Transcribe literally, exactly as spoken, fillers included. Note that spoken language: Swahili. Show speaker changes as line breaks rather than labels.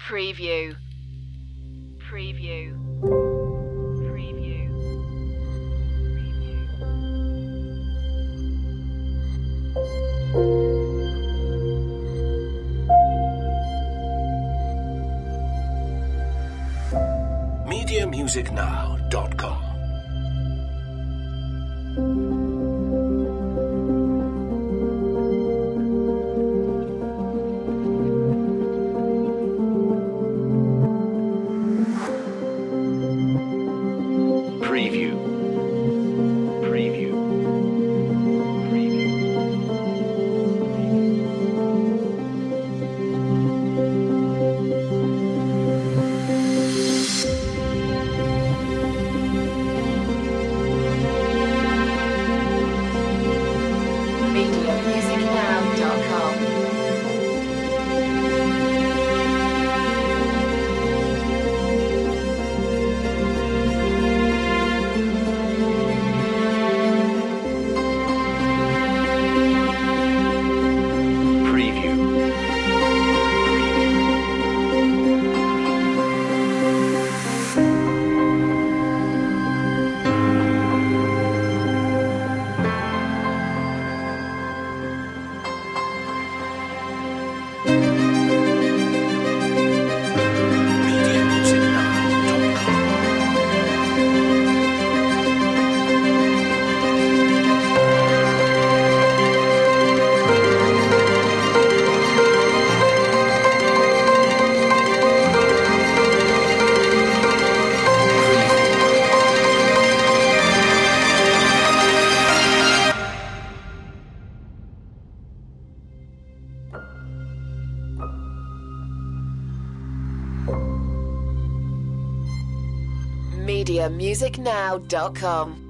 Preview. Preview. Preview.
media music now dot com. Preview. Preview. Preview.
media music now dot com.
Preview. media music now dot com.
media music now dot com.